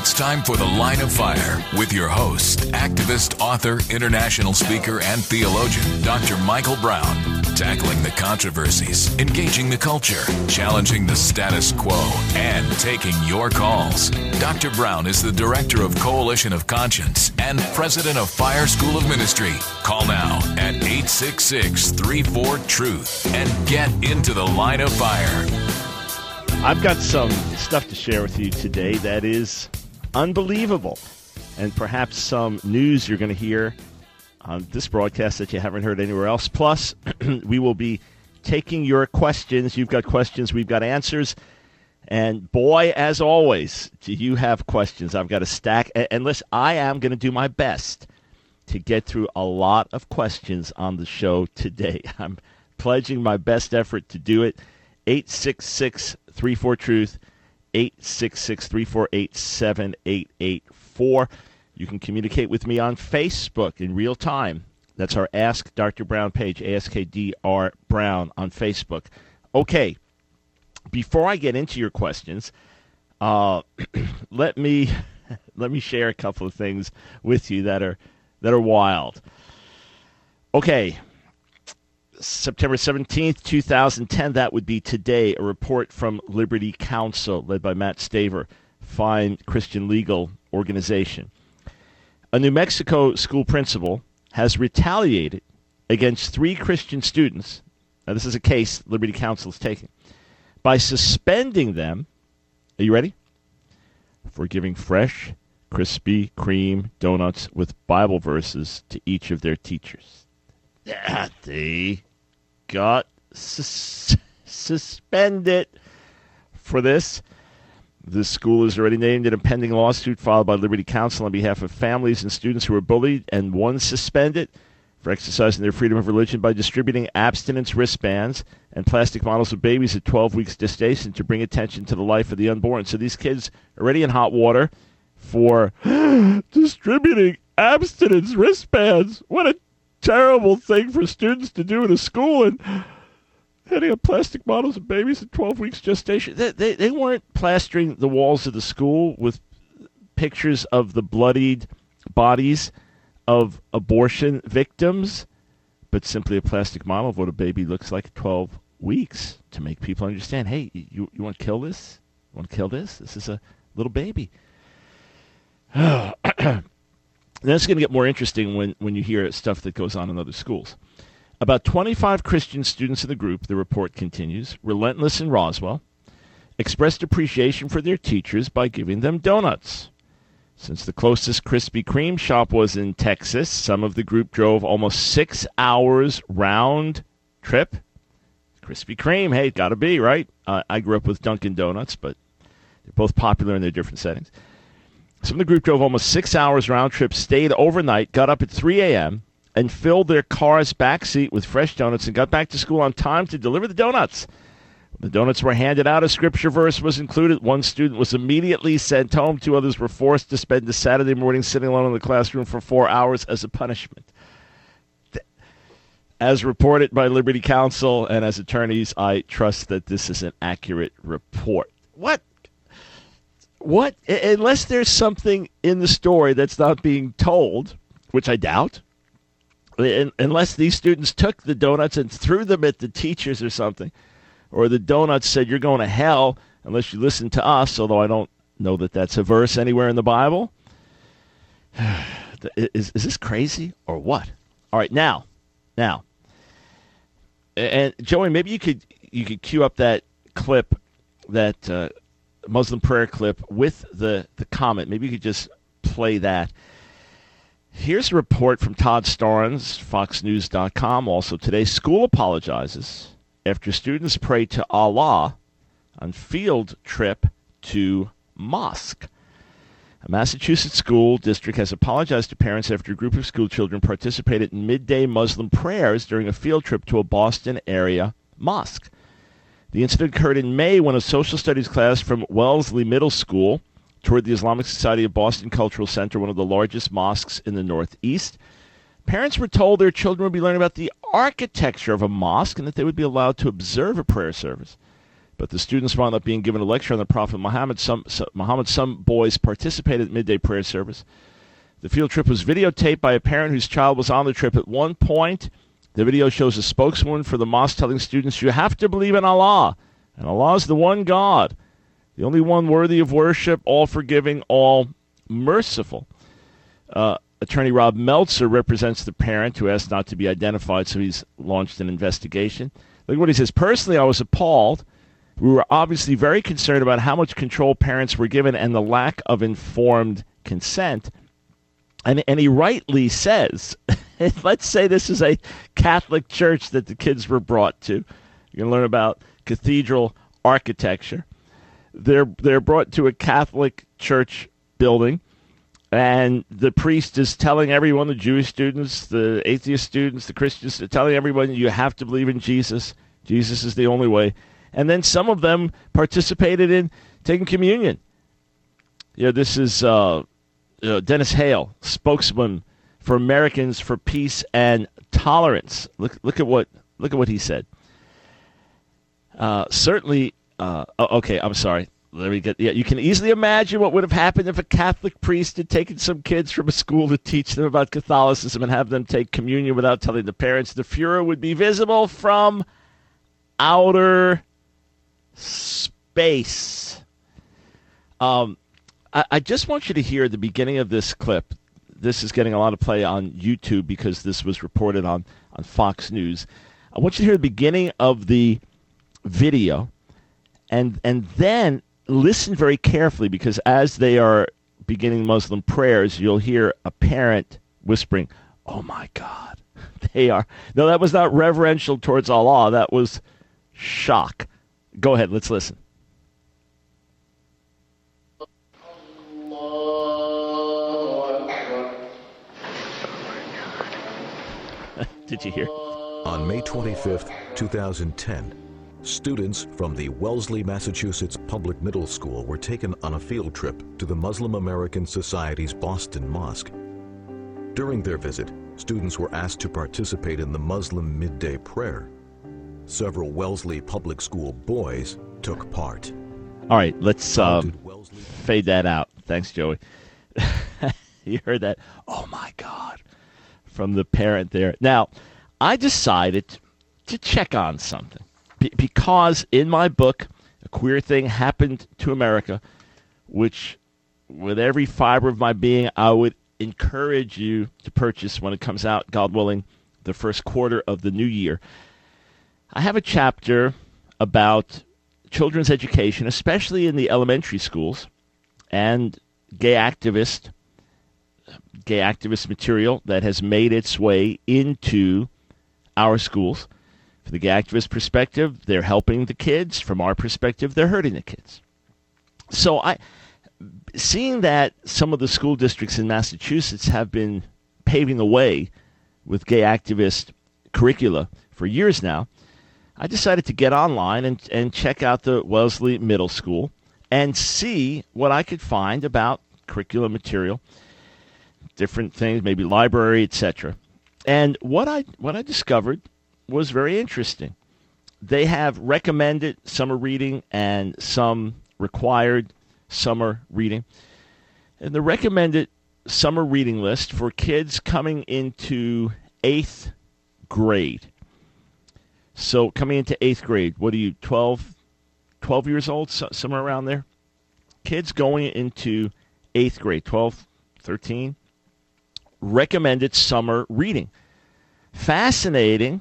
It's time for The Line of Fire with your host, activist, author, international speaker, and theologian, Dr. Michael Brown. Tackling the controversies, engaging the culture, challenging the status quo, and taking your calls. Dr. Brown is the director of Coalition of Conscience and president of Fire School of Ministry. Call now at 866-34-TRUTH and get into the Line of Fire. I've got some stuff to share with you today that is unbelievable, and perhaps some news you're going to hear on this broadcast that you haven't heard anywhere else. Plus, we will be taking your questions. You've got questions, we've got answers. And boy, as always, do you have questions. I've got a stack. And listen, I am going to do my best to get through a lot of questions on the show today. I'm pledging my best effort to do it. 866-34-TRUTH, 866-348-7884. You can communicate with me on Facebook in real time. That's our Ask Dr. Brown page, AskDR Brown on Facebook. Okay, before I get into your questions, let me share a couple of things with you that are wild. Okay, September 17th, 2010, that would be today, a report from Liberty Counsel, led by Matt Staver, fine Christian legal organization. A New Mexico school principal has retaliated against 3 Christian students. Now, this is a case Liberty Counsel is taking, by suspending them, are you ready? For giving fresh, Krispy Kreme donuts with Bible verses to each of their teachers. They got suspended for this. The school is already named in a pending lawsuit filed by Liberty Counsel on behalf of families and students who were bullied, and one suspended for exercising their freedom of religion by distributing abstinence wristbands and plastic models of babies at 12 weeks gestation to bring attention to the life of the unborn. So these kids are already in hot water for distributing abstinence wristbands. What a terrible thing for students to do in a school, and handing up plastic models of babies at 12 weeks gestation. They weren't plastering the walls of the school with pictures of the bloodied bodies of abortion victims, but simply a plastic model of what a baby looks like at 12 weeks to make people understand, hey, you want to kill this? You want to kill this? This is a little baby. Then it's going to get more interesting when you hear stuff that goes on in other schools. About 25 Christian students in the group, the report continues, Relentless in Roswell, expressed appreciation for their teachers by giving them donuts. Since the closest Krispy Kreme shop was in Texas, some of the group drove almost 6 hours round trip. Krispy Kreme, hey, gotta be, right? I grew up with Dunkin' Donuts, but they're both popular in their different settings. Some of the group drove almost 6 hours round trip, stayed overnight, got up at 3 a.m., and filled their car's backseat with fresh donuts and got back to school on time to deliver the donuts. When the donuts were handed out, a scripture verse was included. One student was immediately sent home. 2 others were forced to spend the Saturday morning sitting alone in the classroom for 4 hours as a punishment. As reported by Liberty Counsel and as attorneys, I trust that this is an accurate report. What? Unless there's something in the story that's not being told, which I doubt, unless these students took the donuts and threw them at the teachers or something, or the donuts said, you're going to hell unless you listen to us, although I don't know that that's a verse anywhere in the Bible. Is this crazy or what? All right, now, and Joey, maybe you could cue up that clip, that Muslim prayer clip with the comment. Maybe you could just play that. Here's a report from Todd Starnes, FoxNews.com. Also today, school apologizes after students pray to Allah on field trip to mosque. A Massachusetts school district has apologized to parents after a group of school children participated in midday Muslim prayers during a field trip to a Boston area mosque. The incident occurred in May when a social studies class from Wellesley Middle School toured the Islamic Society of Boston Cultural Center, one of the largest mosques in the Northeast. Parents were told their children would be learning about the architecture of a mosque and that they would be allowed to observe a prayer service. But the students wound up being given a lecture on the Prophet Muhammad. Some boys participated in midday prayer service. The field trip was videotaped by a parent whose child was on the trip. At one point, the video shows a spokeswoman for the mosque telling students, "You have to believe in Allah, and Allah is the one God, the only one worthy of worship, all forgiving, all merciful." Attorney Rob Meltzer represents the parent who asked not to be identified, so he's launched an investigation. Look at what he says. "Personally, I was appalled. We were obviously very concerned about how much control parents were given and the lack of informed consent." And he rightly says, let's say this is a Catholic church that the kids were brought to. You're going to learn about cathedral architecture. They're brought to a Catholic church building, and the priest is telling everyone, the Jewish students, the atheist students, the Christians, telling everyone, you have to believe in Jesus. Jesus is the only way. And then some of them participated in taking communion. This is Dennis Hale, spokesman for Americans for Peace and Tolerance. Look at what he said. Certainly, okay, I'm sorry. You can easily imagine what would have happened if a Catholic priest had taken some kids from a school to teach them about Catholicism and have them take communion without telling the parents. The furor would be visible from outer space. I just want you to hear the beginning of this clip. This is getting a lot of play on YouTube because this was reported on Fox News. I want you to hear the beginning of the video and then listen very carefully, because as they are beginning Muslim prayers, you'll hear a parent whispering, "Oh my God." They are. No, that was not reverential towards Allah. That was shock. Go ahead, let's listen. Did you hear? On May 25th, 2010, students from the Wellesley, Massachusetts Public Middle School were taken on a field trip to the Muslim American Society's Boston Mosque. During their visit, students were asked to participate in the Muslim midday prayer. Several Wellesley Public School boys took part. All right, let's fade that out. Thanks, Joey. You heard that? Oh, my God. From the parent there. Now, I decided to check on something because in my book, A Queer Thing Happened to America, which with every fiber of my being, I would encourage you to purchase when it comes out, God willing, the first quarter of the new year. I have a chapter about children's education, especially in the elementary schools, and gay activist material that has made its way into our schools. From the gay activist perspective, they're helping the kids. From our perspective, they're hurting the kids. So seeing that some of the school districts in Massachusetts have been paving the way with gay activist curricula for years now, I decided to get online and check out the Wellesley Middle School and see what I could find about curriculum material, different things, maybe library, etc. And what I discovered was very interesting. They have recommended summer reading and some required summer reading. And the recommended summer reading list for kids coming into 8th grade. So coming into 8th grade, what are you, 12 years old, somewhere around there? Kids going into 8th grade, 12, 13, recommended summer reading. Fascinating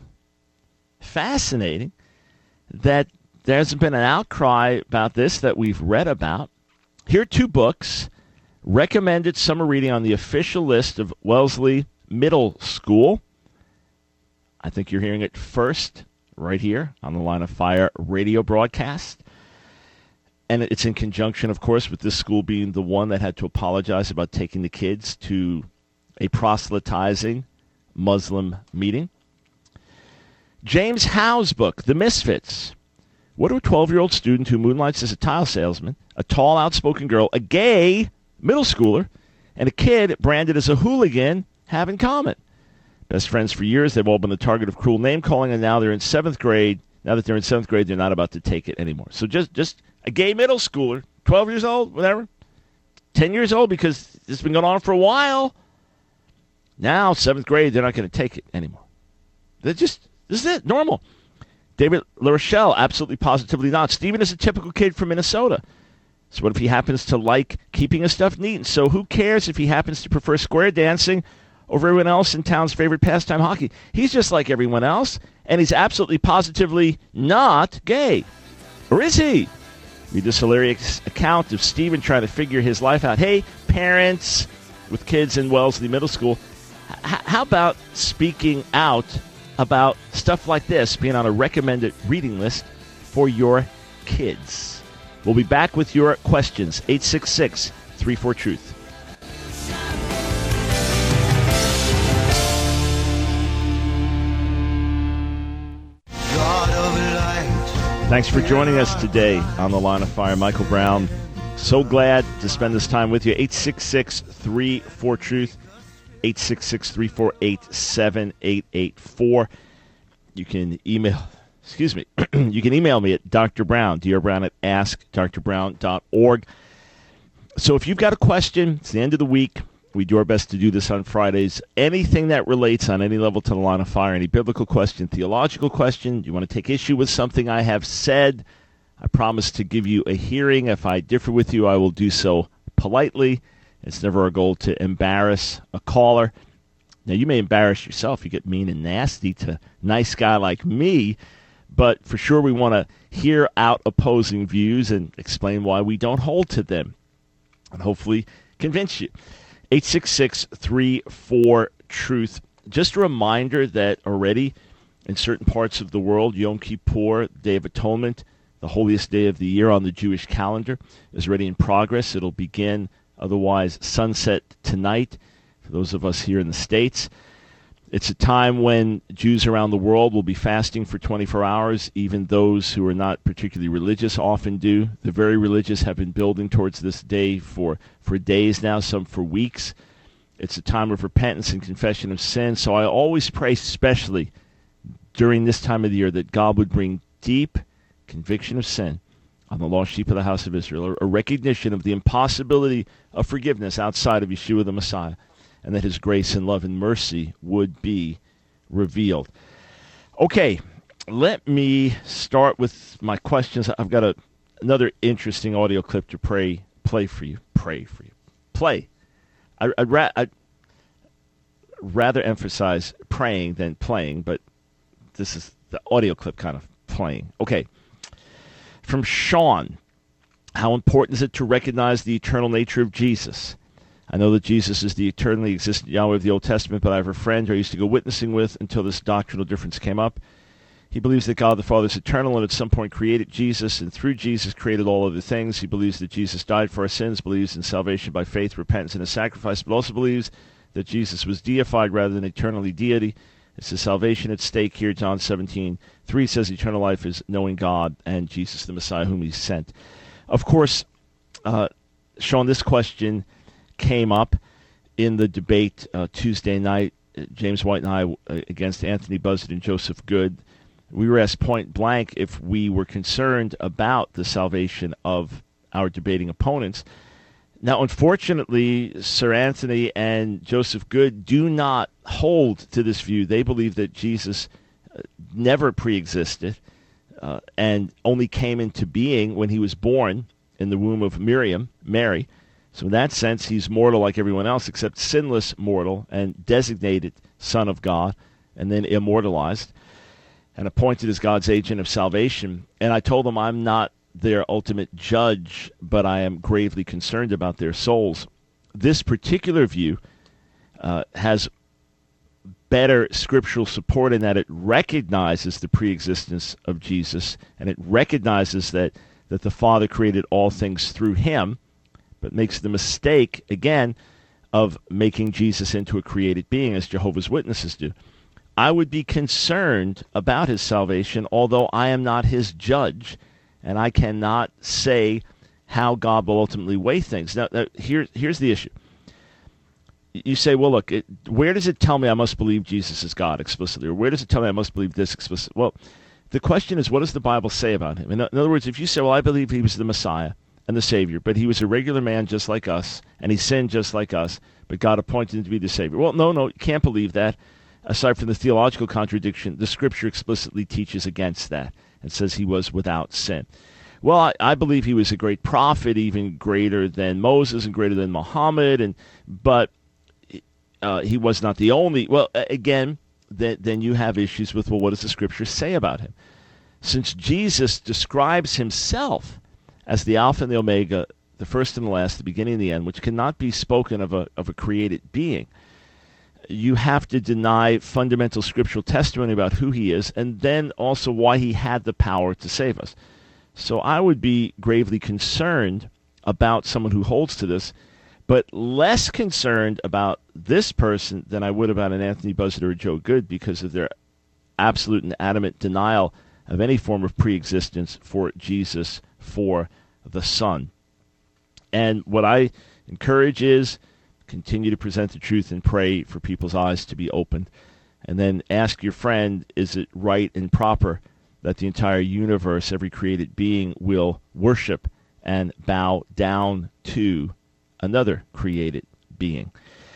that there hasn't been an outcry about this that we've read about. Here are 2 books, recommended summer reading on the official list of Wellesley Middle School. I think you're hearing it first right here on the Line of Fire radio broadcast. And it's in conjunction, of course, with this school being the one that had to apologize about taking the kids to a proselytizing Muslim meeting. James Howe's book, The Misfits. What do a 12-year-old student who moonlights as a tile salesman, a tall, outspoken girl, a gay middle schooler, and a kid branded as a hooligan have in common? Best friends for years, they've all been the target of cruel name-calling, and now they're in 7th grade Now that they're in 7th grade, they're not about to take it anymore. So just a gay middle schooler, 12 years old, whatever, 10 years old, because it's been going on for a while. Now, 7th grade, they're not going to take it anymore. This is it, normal. David LaRochelle, absolutely positively not. Stephen is a typical kid from Minnesota. So what if he happens to like keeping his stuff neat? So who cares if he happens to prefer square dancing over everyone else in town's favorite pastime, hockey? He's just like everyone else, and he's absolutely positively not gay. Or is he? Read this hilarious account of Stephen trying to figure his life out. Hey, parents with kids in Wellesley Middle School, how about speaking out about stuff like this, being on a recommended reading list for your kids? We'll be back with your questions. 866-34-TRUTH. Thanks for joining us today on The Line of Fire. Michael Brown, so glad to spend this time with you. 866-34-TRUTH, 866-348-7884. You can email me at Dr. Brown, drbrown at askdrbrown.org. So if you've got a question, it's the end of the week. We do our best to do this on Fridays. Anything that relates on any level to The Line of Fire, any biblical question, theological question, you want to take issue with something I have said, I promise to give you a hearing. If I differ with you, I will do so politely. It's never our goal to embarrass a caller. Now, you may embarrass yourself. You get mean and nasty to a nice guy like me, but for sure we want to hear out opposing views and explain why we don't hold to them and hopefully convince you. 866-34-TRUTH. Just a reminder that already in certain parts of the world, Yom Kippur, Day of Atonement, the holiest day of the year on the Jewish calendar, is already in progress. It'll begin otherwise sunset tonight for those of us here in the States. It's a time when Jews around the world will be fasting for 24 hours. Even those who are not particularly religious often do. The very religious have been building towards this day for days now, some for weeks. It's a time of repentance and confession of sin. So I always pray, especially during this time of the year, that God would bring deep conviction of sin on the lost sheep of the house of Israel, a recognition of the impossibility of forgiveness outside of Yeshua the Messiah, and that his grace and love and mercy would be revealed. Okay, let me start with my questions. I've got another interesting audio clip to play for you. I'd rather emphasize praying than playing, but this is the audio clip kind of playing. Okay, from Sean, how important is it to recognize the eternal nature of Jesus? I know that Jesus is the eternally existent Yahweh of the Old Testament, but I have a friend who I used to go witnessing with until this doctrinal difference came up. He believes that God the Father is eternal and at some point created Jesus, and through Jesus created all other things. He believes that Jesus died for our sins, believes in salvation by faith, repentance, and a sacrifice, but also believes that Jesus was deified rather than eternally deity. It's his salvation at stake here. John 17:3 says eternal life is knowing God and Jesus the Messiah whom he sent. Of course, Sean, this question came up in the debate Tuesday night, James White and I against Anthony Buzzard and Joseph Good. We were asked point blank if we were concerned about the salvation of our debating opponents. Now, unfortunately, Sir Anthony and Joseph Good do not hold to this view. They believe that Jesus never pre-existed and only came into being when he was born in the womb of Mary. So in that sense, he's mortal like everyone else, except sinless mortal and designated Son of God, and then immortalized and appointed as God's agent of salvation. And I told them I'm not their ultimate judge, but I am gravely concerned about their souls. This particular view has better scriptural support in that it recognizes the preexistence of Jesus, and it recognizes that the Father created all things through him, but makes the mistake, again, of making Jesus into a created being, as Jehovah's Witnesses do. I would be concerned about his salvation, although I am not his judge, and I cannot say how God will ultimately weigh things. Now here's the issue. You say, well, look, where does it tell me I must believe Jesus is God explicitly? Or where does it tell me I must believe this explicitly? Well, The question is, what does the Bible say about him? In other words, if you say, well, I believe he was the Messiah and the Savior, but he was a regular man just like us, and he sinned just like us, but God appointed him to be the Savior. Well, no, you can't believe that. Aside from the theological contradiction, the Scripture explicitly teaches against that and says he was without sin. Well, I believe he was a great prophet, even greater than Moses and greater than Muhammad, but he was not the only. Well, again, then you have issues with, well, what does the Scripture say about him? Since Jesus describes himself as the Alpha and the Omega, the first and the last, the beginning and the end, which cannot be spoken of a created being, you have to deny fundamental scriptural testimony about who he is, and then also why he had the power to save us. So I would be gravely concerned about someone who holds to this, but less concerned about this person than I would about an Anthony Buzzard or a Joe Good, because of their absolute and adamant denial of any form of preexistence for Jesus, for the Son. And what I encourage is continue to present the truth and pray for people's eyes to be opened. And then ask your friend, is it right and proper that the entire universe, every created being, will worship and bow down to another created being?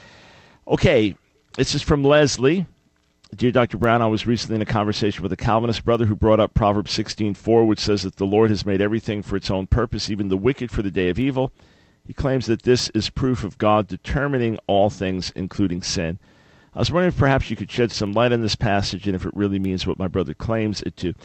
Okay, this is from Leslie. Dear Dr. Brown, I was recently in a conversation with a Calvinist brother who brought up Proverbs 16:4, which says that the Lord has made everything for its own purpose, even the wicked for the day of evil. He claims that this is proof of God determining all things, including sin. I was wondering if perhaps you could shed some light on this passage and if it really means what my brother claims it to.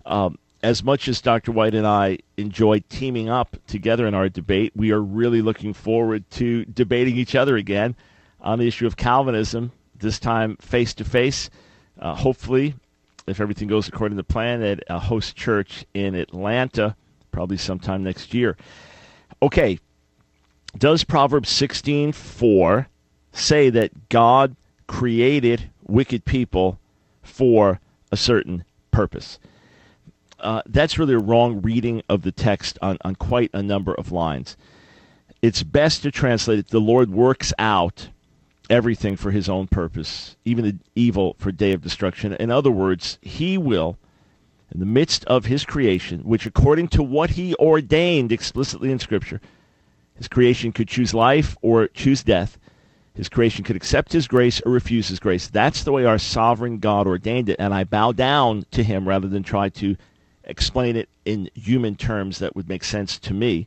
As much as Dr. White and I enjoyed teaming up together in our debate, we are really looking forward to debating each other again on the issue of Calvinism, this time face-to-face, hopefully, if everything goes according to plan, at a host church in Atlanta, probably sometime next year. Okay. Does Proverbs 16:4 say that God created wicked people for a certain purpose? That's really a wrong reading of the text on quite a number of lines. It's best to translate it, the Lord works out everything for his own purpose, even the evil for day of destruction. In other words, he will, in the midst of his creation, which according to what he ordained explicitly in Scripture, his creation could choose life or choose death. His creation could accept his grace or refuse his grace. That's the way our sovereign God ordained it, and I bow down to him rather than try to explain it in human terms that would make sense to me.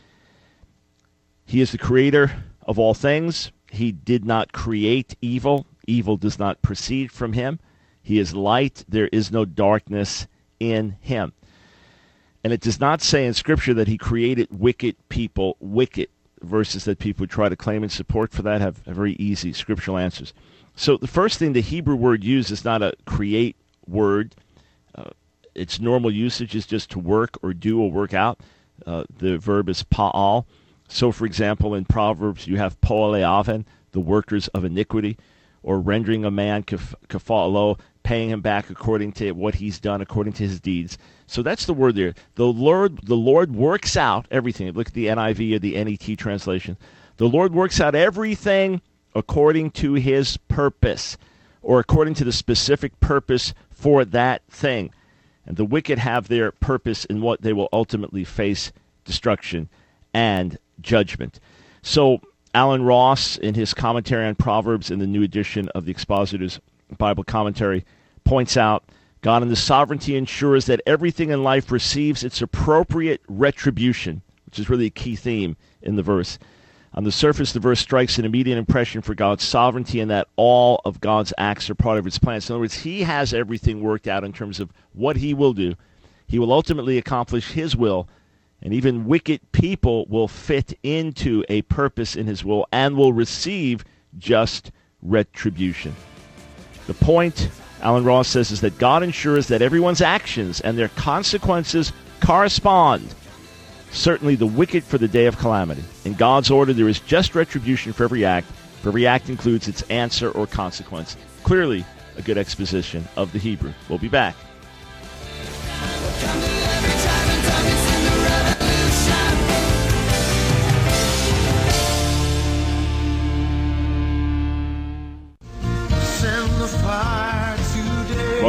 He is the creator of all things. He did not create evil. Evil does not proceed from him. He is light. There is no darkness in him. And it does not say in Scripture that he created wicked people wicked. Verses that people would try to claim in support for that have very easy scriptural answers. So the first thing, the Hebrew word used is not a create word. Its normal usage is just to work or do or work out. The verb is pa'al. So, for example, in Proverbs, you have po'aleaven, the workers of iniquity, or rendering a man kafa'alo, paying him back according to what he's done, according to his deeds. So that's the word there. The Lord works out everything. Look at the NIV or the NET translation. The Lord works out everything according to his purpose, or according to the specific purpose for that thing. And the wicked have their purpose in what they will ultimately face: destruction and judgment. So Alan Ross, in his commentary on Proverbs in the new edition of the Expositor's Bible Commentary, points out, God in the sovereignty ensures that everything in life receives its appropriate retribution, which is really a key theme in the verse. On the surface, the verse strikes an immediate impression for God's sovereignty and that all of God's acts are part of his plans. In other words, he has everything worked out in terms of what he will do. He will ultimately accomplish his will, and even wicked people will fit into a purpose in his will and will receive just retribution. The point, Alan Ross says, is that God ensures that everyone's actions and their consequences correspond. Certainly the wicked for the day of calamity. In God's order, there is just retribution for every act. For every act includes its answer or consequence. Clearly, a good exposition of the Hebrew. We'll be back.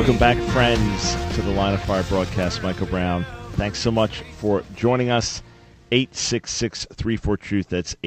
Welcome back, friends, to the Line of Fire broadcast. Michael Brown. Thanks so much for joining us. 866-34-TRUTH. That's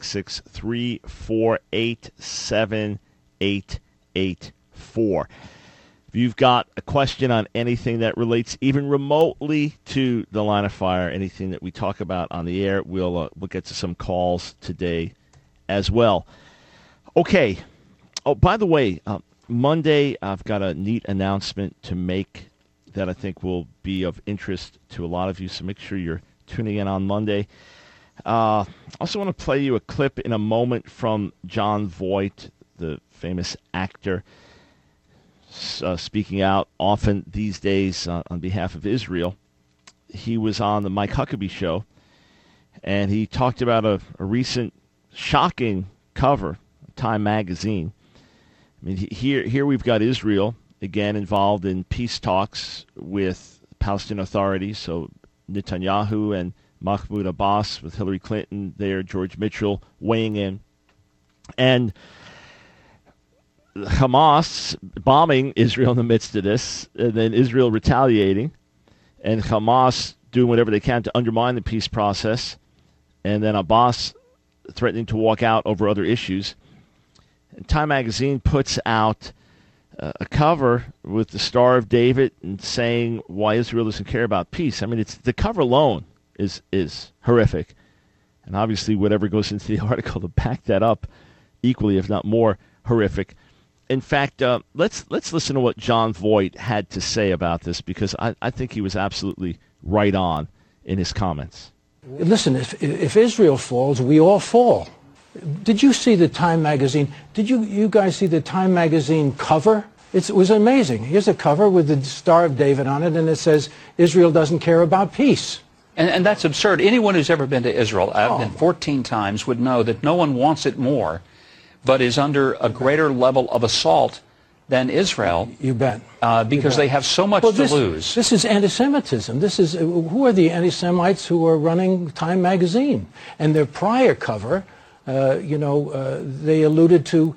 866-348-7884. If you've got a question on anything that relates even remotely to the Line of Fire, anything that we talk about on the air, we'll get to some calls today as well. Okay. Oh, by the way, Monday I've got a neat announcement to make that I think will be of interest to a lot of you, so make sure you're tuning in on Monday. I also want to play you a clip in a moment from Jon Voight, the famous actor, speaking out often these days on behalf of Israel. He was on the Mike Huckabee show, and he talked about a recent shocking cover, Time magazine. I mean, here we've got Israel, again, involved in peace talks with Palestinian authorities, so Netanyahu and Mahmoud Abbas with Hillary Clinton there, George Mitchell weighing in, and Hamas bombing Israel in the midst of this, and then Israel retaliating, and Hamas doing whatever they can to undermine the peace process, and then Abbas threatening to walk out over other issues. And Time magazine puts out a cover with the Star of David and saying why Israel doesn't care about peace. I mean, it's the cover alone is horrific, and obviously whatever goes into the article to back that up, equally if not more horrific. In fact, let's listen to what Jon Voight had to say about this, because I think he was absolutely right on in his comments. Listen, if Israel falls, we all fall. Did you see the Time magazine? Did you guys see the Time magazine cover? It was amazing. Here's a cover with the Star of David on it, and it says, Israel doesn't care about peace. And that's absurd. Anyone who's ever been to Israel, I've been 14 times, would know that no one wants it more, but is under a greater level of assault than Israel. You bet. Because they have so much to lose. This is anti-Semitism. Who are the anti-Semites who are running Time magazine? And their prior cover, they alluded to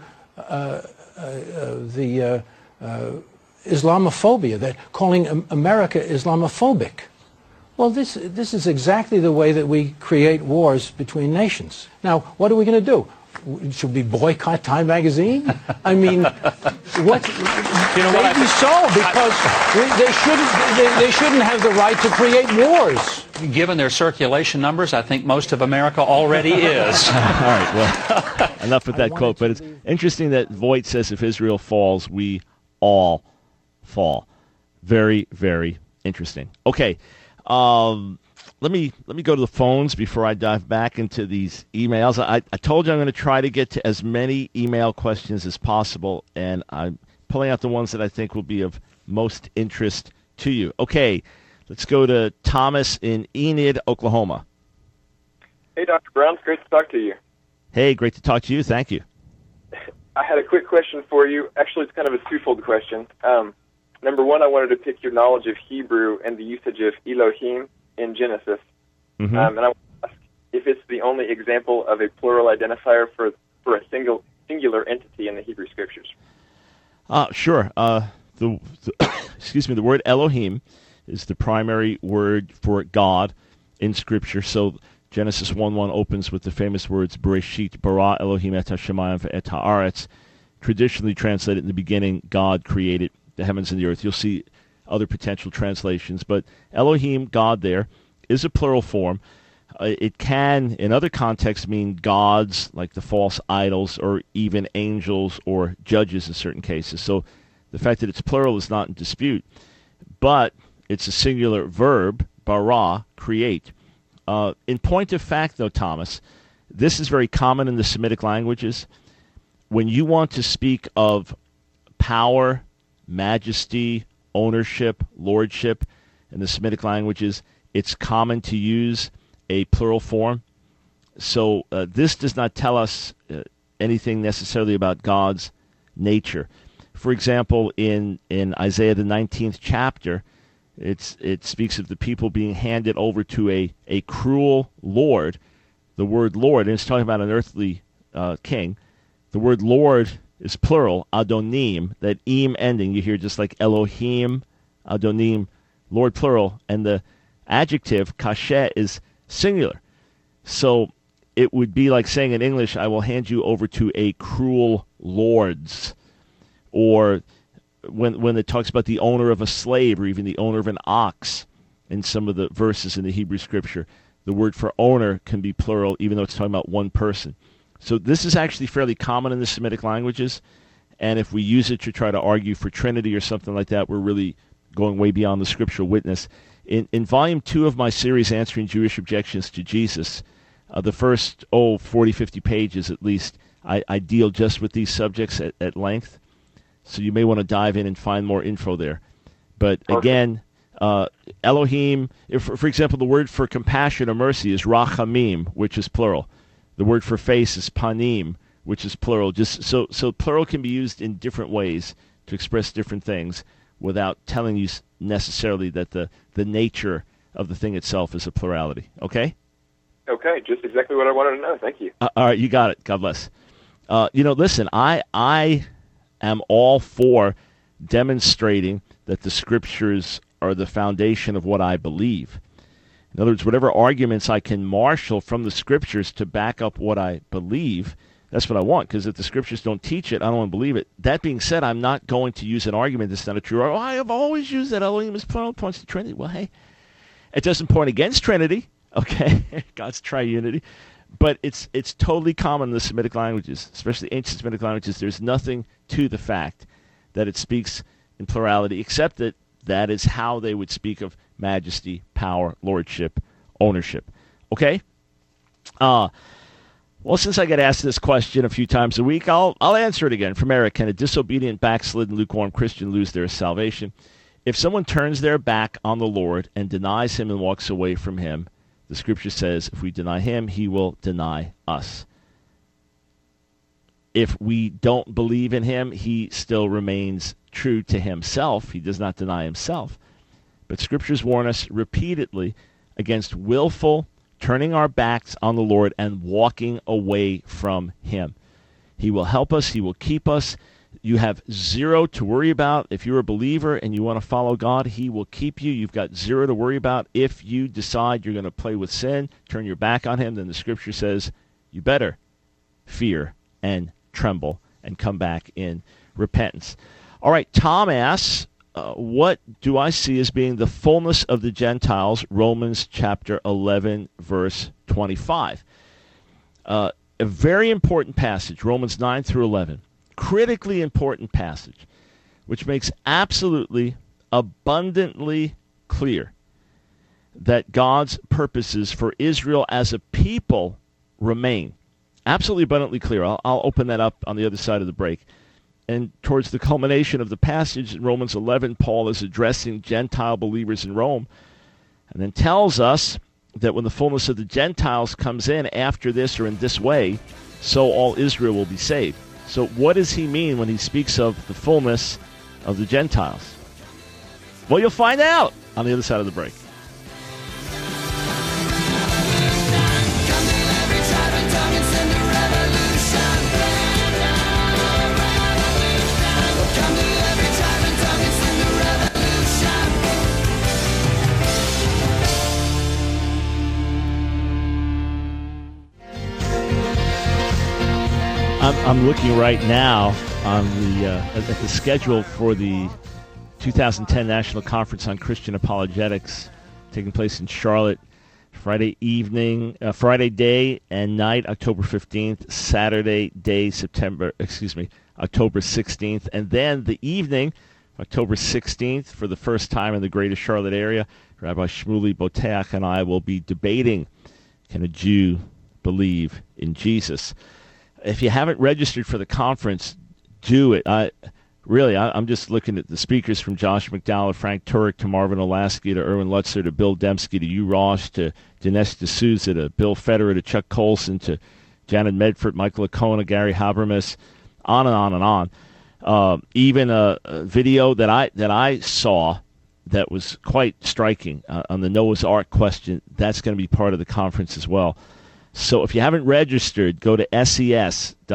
the Islamophobia. They're calling America Islamophobic. Well, this is exactly the way that we create wars between nations. Now, what are we going to do? Should we boycott Time magazine? I mean, what? Maybe so, because they shouldn't have the right to create wars. Given their circulation numbers, I think most of America already is. All right, well, enough with that quote. But it's interesting that Voight says if Israel falls, we all fall. Very, very interesting. Okay. Let me go to the phones before I dive back into these emails. I told you I'm going to try to get to as many email questions as possible, and I'm pulling out the ones that I think will be of most interest to you. Okay, let's go to Thomas in Enid, Oklahoma. Hey, Dr. Brown. It's great to talk to you. Hey, great to talk to you. Thank you. I had a quick question for you. Actually, it's kind of a twofold question. Number one, I wanted to pick your knowledge of Hebrew and the usage of Elohim in Genesis. Mm-hmm. And I want to ask if it's the only example of a plural identifier for a singular entity in the Hebrew Scriptures. Sure. The word Elohim is the primary word for God in Scripture. So Genesis 1:1 opens with the famous words, Bereshit bara Elohim et hashamayim ve'et haaretz. Traditionally translated in the beginning, God created the heavens and the earth. You'll see other potential translations, but Elohim, God there, is a plural form. It can, in other contexts, mean gods, like the false idols, or even angels or judges in certain cases. So the fact that it's plural is not in dispute. But it's a singular verb, bara, create. In point of fact, though, Thomas, this is very common in the Semitic languages. When you want to speak of power, majesty, ownership, lordship in the Semitic languages, it's common to use a plural form. So this does not tell us anything necessarily about God's nature. For example, in Isaiah the 19th chapter, it speaks of the people being handed over to a cruel lord. The word Lord, and it's talking about an earthly king. The word Lord is plural, Adonim, that im ending you hear just like Elohim, Adonim, Lord plural, and the adjective kashet is singular. So it would be like saying in English, I will hand you over to a cruel lords. Or when it talks about the owner of a slave or even the owner of an ox in some of the verses in the Hebrew Scripture, the word for owner can be plural even though it's talking about one person. So this is actually fairly common in the Semitic languages, and if we use it to try to argue for Trinity or something like that, we're really going way beyond the scriptural witness. In Volume 2 of my series, Answering Jewish Objections to Jesus, the first 40, 50 pages at least, I deal just with these subjects at length. So you may want to dive in and find more info there. But again, Elohim, for example, the word for compassion or mercy is rachamim, which is plural. The word for face is panim, which is plural. Just so plural can be used in different ways to express different things without telling you necessarily that the nature of the thing itself is a plurality. Okay? Okay, just exactly what I wanted to know. Thank you. All right, you got it. God bless. Listen, I am all for demonstrating that the Scriptures are the foundation of what I believe. In other words, whatever arguments I can marshal from the Scriptures to back up what I believe, that's what I want, because if the Scriptures don't teach it, I don't want to believe it. That being said, I'm not going to use an argument that's not true. I have always used that Elohim is plural, points to Trinity. Well, hey, it doesn't point against Trinity, okay, God's triunity, but it's totally common in the Semitic languages, especially ancient Semitic languages. There's nothing to the fact that it speaks in plurality, except that is how they would speak of majesty, power, lordship, ownership. Okay? Well, since I get asked this question a few times a week, I'll answer it again. From Eric, can a disobedient, backslidden, lukewarm Christian lose their salvation? If someone turns their back on the Lord and denies him and walks away from him, the Scripture says if we deny him, he will deny us. If we don't believe in him, he still remains true to himself. He does not deny himself. But Scriptures warn us repeatedly against willful turning our backs on the Lord and walking away from him. He will help us. He will keep us. You have zero to worry about. If you're a believer and you want to follow God, he will keep you. You've got zero to worry about. If you decide you're going to play with sin, turn your back on him, then the Scripture says you better fear and tremble and come back in repentance. All right, Tom asks, what do I see as being the fullness of the Gentiles? Romans chapter 11, verse 25. A very important passage, Romans 9 through 11. Critically important passage, which makes absolutely, abundantly clear that God's purposes for Israel as a people remain. Absolutely abundantly clear. I'll open that up on the other side of the break. And towards the culmination of the passage in Romans 11, Paul is addressing Gentile believers in Rome and then tells us that when the fullness of the Gentiles comes in after this or in this way, so all Israel will be saved. So what does he mean when he speaks of the fullness of the Gentiles? Well, you'll find out on the other side of the break. I'm looking right now on at the schedule for the 2010 National Conference on Christian Apologetics taking place in Charlotte, Friday day and night, October 15th, Saturday day, October 16th, and then the evening, October 16th, for the first time in the greater Charlotte area, Rabbi Shmuley Boteach and I will be debating, can a Jew believe in Jesus? If you haven't registered for the conference, do it. I'm just looking at the speakers from Josh McDowell, Frank Turek, to Marvin Olasky, to Erwin Lutzer, to Bill Dembski, to Hugh Ross, to Dinesh D'Souza, to Bill Federer, to Chuck Colson, to Janet Medford, Michael Acona, Gary Habermas, on and on and on. Even a video that I saw that was quite striking on the Noah's Ark question, that's going to be part of the conference as well. So if you haven't registered, go to ses.edu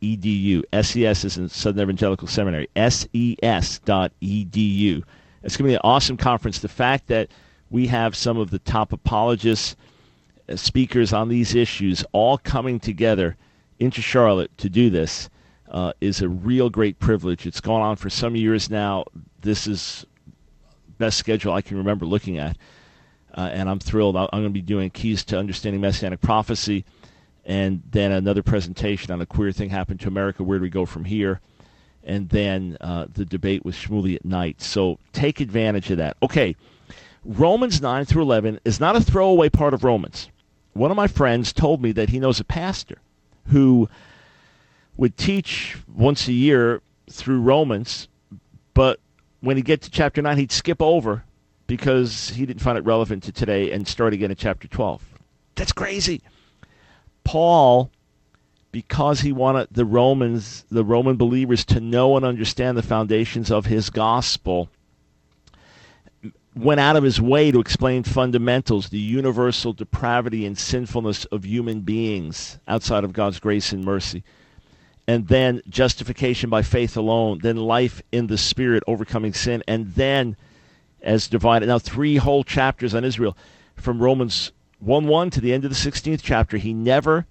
SES.edu. SES is in Southern Evangelical Seminary. SES.edu. It's going to be an awesome conference. The fact that we have some of the top apologists, speakers on these issues all coming together into Charlotte to do this is a real great privilege. It's gone on for some years now. This is best schedule I can remember looking at. And I'm thrilled. I'm going to be doing Keys to Understanding Messianic Prophecy, and then another presentation on A Queer Thing Happened to America, Where Do We Go From Here? And then the debate with Shmuley at night. So take advantage of that. Okay, Romans 9 through 11 is not a throwaway part of Romans. One of my friends told me that he knows a pastor who would teach once a year through Romans, but when he'd get to chapter 9, he'd skip over because he didn't find it relevant to today and start again at chapter 12. That's crazy. Paul, because he wanted the Roman believers to know and understand the foundations of his gospel, went out of his way to explain fundamentals, the universal depravity and sinfulness of human beings outside of God's grace and mercy. And then justification by faith alone, then life in the Spirit, overcoming sin, and then as divided. Now 3 whole chapters on Israel. From Romans 1:1 to the end of the 16th chapter, he never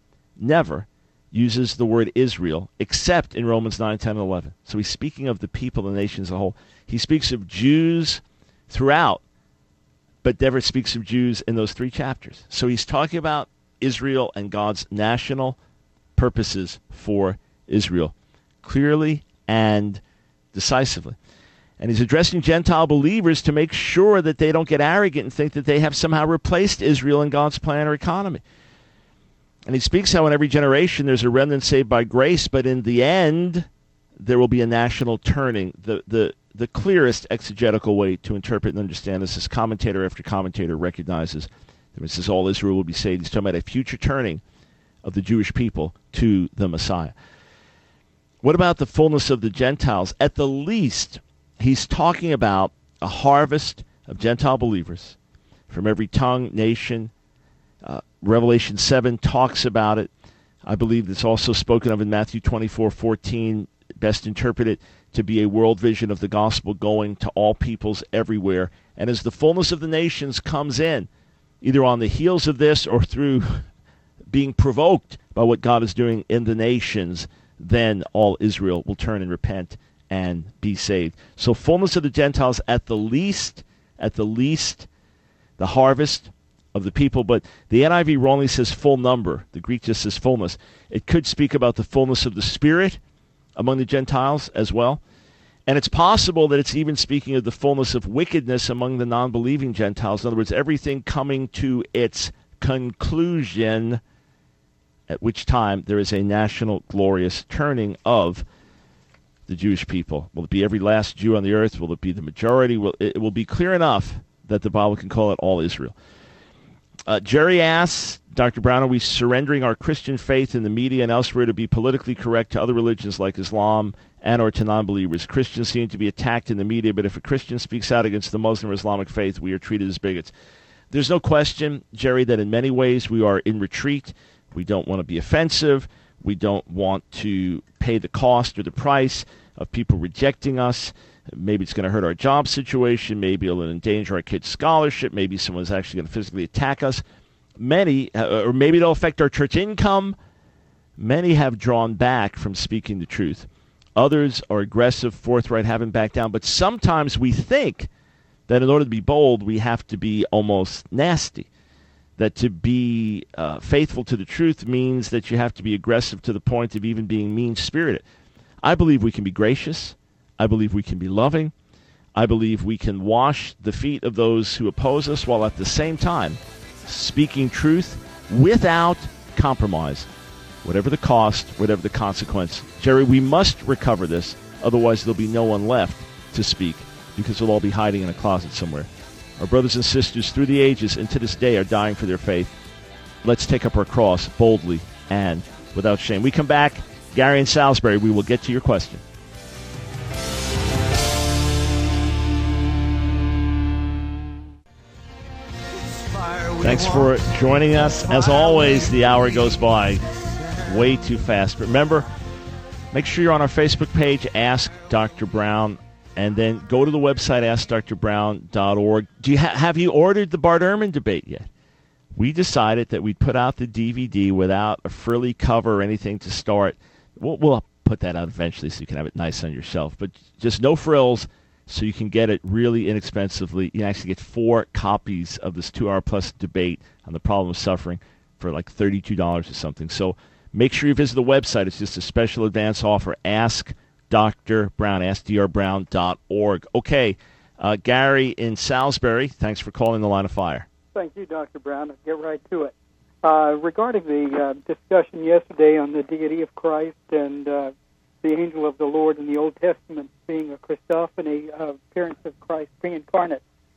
uses the word Israel, except in Romans 9, 10, and 11. So he's speaking of the people, the nations as a whole. He speaks of Jews throughout, but never speaks of Jews in those 3 chapters. So he's talking about Israel and God's national purposes for Israel, clearly and decisively. And he's addressing Gentile believers to make sure that they don't get arrogant and think that they have somehow replaced Israel in God's plan or economy. And he speaks how in every generation there's a remnant saved by grace, but in the end there will be a national turning. The clearest exegetical way to interpret and understand this is commentator after commentator recognizes that when it says all Israel will be saved, he's talking about a future turning of the Jewish people to the Messiah. What about the fullness of the Gentiles? At the least, he's talking about a harvest of Gentile believers from every tongue, nation. Revelation 7 talks about it. I believe it's also spoken of in Matthew 24:14, best interpreted to be a world vision of the gospel going to all peoples everywhere. And as the fullness of the nations comes in, either on the heels of this or through being provoked by what God is doing in the nations, then all Israel will turn and repent and be saved. So fullness of the Gentiles, at the least, the harvest of the people. But the NIV wrongly says full number. The Greek just says fullness. It could speak about the fullness of the Spirit among the Gentiles as well. And it's possible that it's even speaking of the fullness of wickedness among the non-believing Gentiles. In other words, everything coming to its conclusion, at which time there is a national glorious turning of the Jewish people. Will it be every last Jew on the earth? Will it be the majority? It will be clear enough that the Bible can call it all Israel. Jerry asks, Dr. Brown, are we surrendering our Christian faith in the media and elsewhere to be politically correct to other religions like Islam and or to non-believers? Christians seem to be attacked in the media, but if a Christian speaks out against the Muslim or Islamic faith, we are treated as bigots. There's no question, Jerry, that in many ways we are in retreat. We don't want to be offensive. We don't want to pay the cost or the price of people rejecting us. Maybe it's going to hurt our job situation. Maybe it'll endanger our kids' scholarship. Maybe someone's actually going to physically attack us. Many, or maybe it'll affect our church income. Many have drawn back from speaking the truth. Others are aggressive, forthright, haven't backed down. But sometimes we think that in order to be bold, we have to be almost nasty. That to be faithful to the truth means that you have to be aggressive to the point of even being mean-spirited. I believe we can be gracious. I believe we can be loving. I believe we can wash the feet of those who oppose us while at the same time speaking truth without compromise, whatever the cost, whatever the consequence. Jerry, we must recover this, otherwise there'll be no one left to speak because we'll all be hiding in a closet somewhere. Our brothers and sisters through the ages and to this day are dying for their faith. Let's take up our cross boldly and without shame. We come back, Gary in Salisbury, we will get to your question. Thanks for joining us. As always, the hour goes by way too fast. Remember, Make sure you're on our Facebook page, Ask Dr. Brown, and then go to the website, AskDrBrown.org. Have you ordered the Bart Ehrman debate yet? We decided that we'd put out the DVD without a frilly cover or anything to start. We'll put that out eventually so you can have it nice on your shelf, but just no frills so you can get it really inexpensively. You can actually get 4 copies of this 2-hour-plus debate on the problem of suffering for like $32 or something. So make sure you visit the website. It's just a special advance offer. Ask Dr. Brown, AskDrBrown.org. Okay, Gary in Salisbury, thanks for calling the Line of Fire. Thank you, Dr. Brown. I'll get right to it. Regarding the discussion yesterday on the deity of Christ and the angel of the Lord in the Old Testament being a Christophany appearance of Christ pre-incarnate,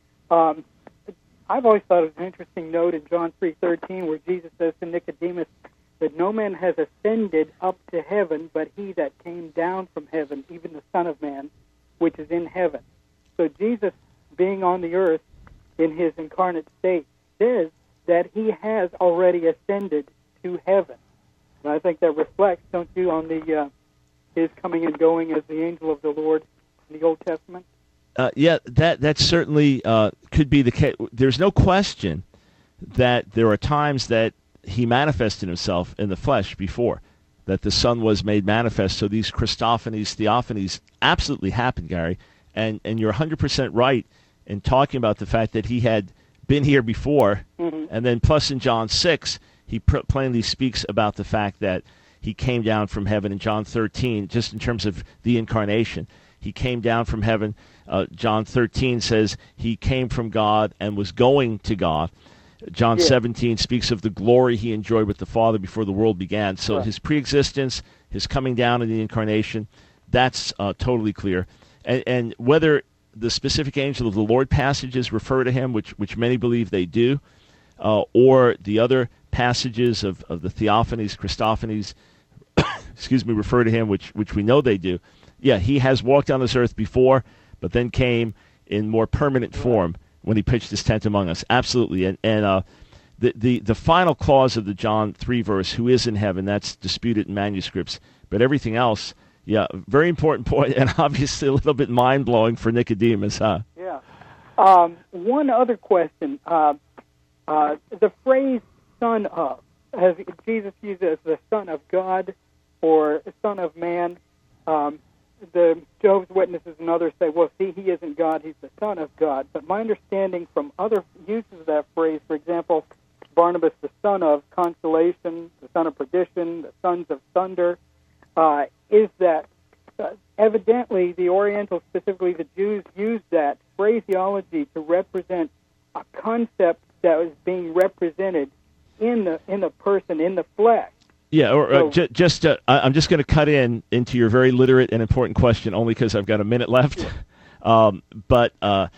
I've always thought it was an interesting note in John 3:13 where Jesus says to Nicodemus that no man has ascended up to heaven but he that came down from heaven, even the Son of Man, which is in heaven. So Jesus, being on the earth in his incarnate state, says that he has already ascended to heaven. And I think that reflects, don't you, on the his coming and going as the angel of the Lord in the Old Testament? Yeah, that certainly could be the case. There's no question that there are times that he manifested himself in the flesh before, that the Son was made manifest. So these Christophanies, theophanies absolutely happened, Gary. And you're 100% right in talking about the fact that he had been here before. Mm-hmm. And then plus in John 6, he plainly speaks about the fact that he came down from heaven. In John 13, just in terms of the incarnation, he came down from heaven. John 13 says he came from God and was going to God. John 17 speaks of the glory he enjoyed with the Father before the world began. So his preexistence, his coming down in the incarnation, that's totally clear. And whether the specific angel of the Lord passages refer to him, which many believe they do, or the other passages of the theophanies, Christophanies, refer to him, which we know they do. Yeah, he has walked on this earth before, but then came in more permanent form when he pitched his tent among us. Absolutely. And the final clause of the John 3 verse, who is in heaven, that's disputed in manuscripts. But everything else, yeah, very important point, and obviously a little bit mind-blowing for Nicodemus, huh? Yeah. One other question. The phrase son of, has Jesus used it as the Son of God or Son of Man? The Jehovah's Witnesses and others say, well, see, he isn't God, he's the Son of God. But my understanding from other uses of that phrase, for example, Barnabas, the son of consolation, the son of perdition, the sons of thunder, is that evidently the Orientals, specifically the Jews, used that phraseology to represent a concept that was being represented in the person, in the flesh. Yeah, or I'm just going to cut into your very literate and important question only because I've got a minute left. But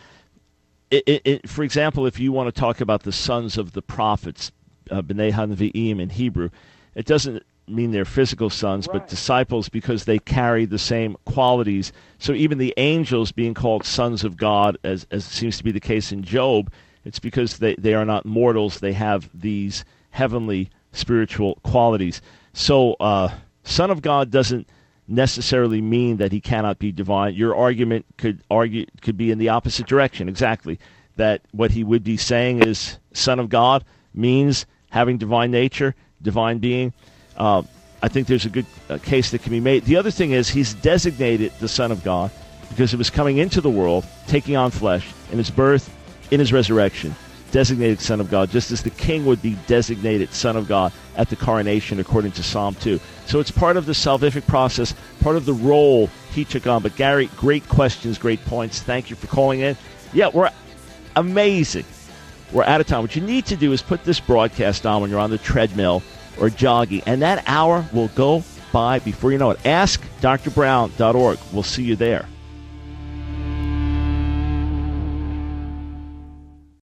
for example, if you want to talk about the sons of the prophets, B'nai HaNevi'im in Hebrew, it doesn't mean they're physical sons, but disciples because they carry the same qualities. So even the angels being called sons of God, as seems to be the case in Job, it's because they are not mortals. They have these heavenly spiritual qualities. So Son of God doesn't necessarily mean that he cannot be divine. Your argument could be in the opposite direction, exactly, that what he would be saying is Son of God means having divine nature, divine being. I think there's a good case that can be made. The other thing is he's designated the Son of God because it was coming into the world, taking on flesh, in his birth, in his resurrection, designated Son of God, just as the king would be designated Son of God at the coronation, according to Psalm 2. So it's part of the salvific process, part of the role he took on. But Gary, great questions, great points. Thank you for calling in. Yeah, we're amazing. We're out of time. What you need to do is put this broadcast on when you're on the treadmill or jogging, and that hour will go by before you know it. AskDrBrown.org. We'll see you there.